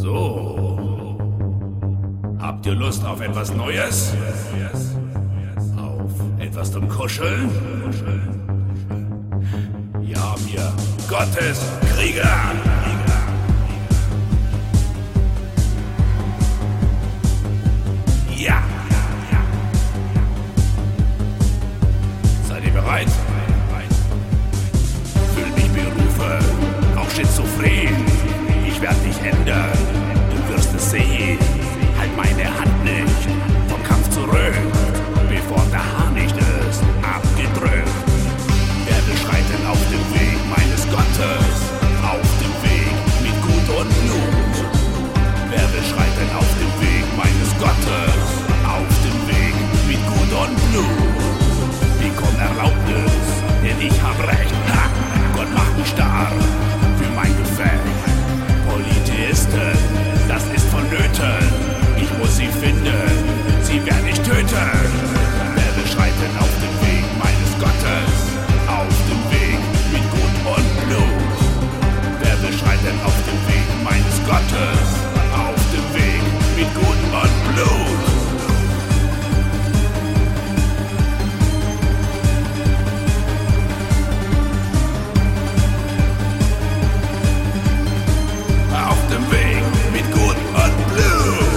So. Habt ihr Lust auf etwas Neues? Auf etwas zum Kuscheln? Ja, wir Gotteskrieger! Ja! Seid ihr bereit? Fühl mich berufen, auch schizophren. Ich werd dich ändern, du wirst es sehen. Halt meine Hand nicht vom Kampf zurück, bevor der Haar nicht ist abgedrückt. Wer will schreiten auf dem Weg meines Gottes, auf dem Weg mit Gut und Blut? Wer will schreiten auf dem Weg meines Gottes, auf dem Weg mit Gut und Blut? Bekomm Erlaubnis, denn ich hab recht. Ha! Gott macht mich stark für mein Gefecht. Polytheisten, das ist vonnöten. Ich muss sie finden, sie werden mich töten. Wer will schreiten auf dem Weg meines Gottes, auf dem Weg mit Gut und Blut? Wer will schreiten auf dem Weg meines Gottes, auf dem Weg mit Gut und Blut? Auf dem Weg mit Gut und Blut.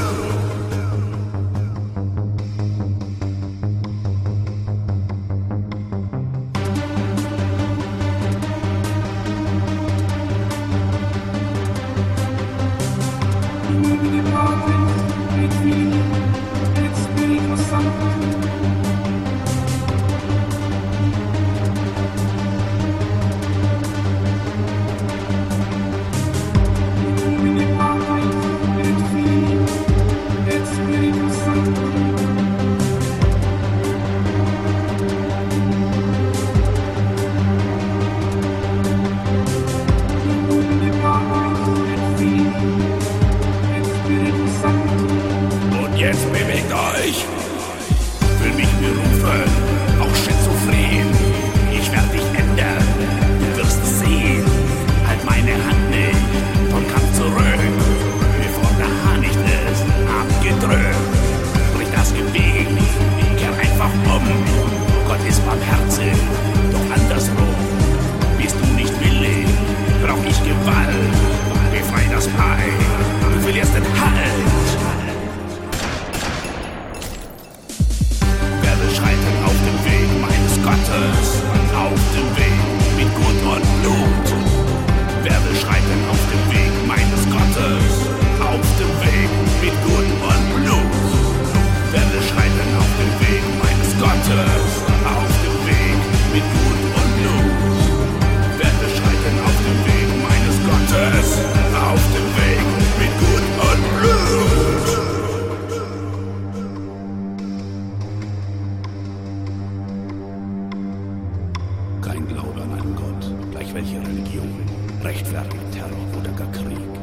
Jetzt bewegt euch, fühl mich berufen, auch schizophren. Ich werd dich ändern, du wirst es sehen. Halt meine Hand nicht vom Kampf zurück, bevor der Haar nicht ist abgedrückt. Brich das Gebet, kehr einfach um. Gott ist barmherzig, doch andersrum. Bist du nicht willig, brauch ich Gewalt. Befrei das Bein, du verlierst den Halt. Schreiten auf dem Weg meines Gottes, auf dem Weg mit Gut und Blut. Wer will schreiten auf dem Weg meines Gottes, auf dem Weg mit Gut und Blut? Wer will schreiten auf dem Weg meines Gottes, auf dem Weg mit Gut und Blut? Wer will schreiten auf dem Weg meines Gottes, auf dem Weg mit Gut und Blut? Kein Glaube an einen Gott, gleich welche Religion, rechtfertigt Terror oder gar Krieg.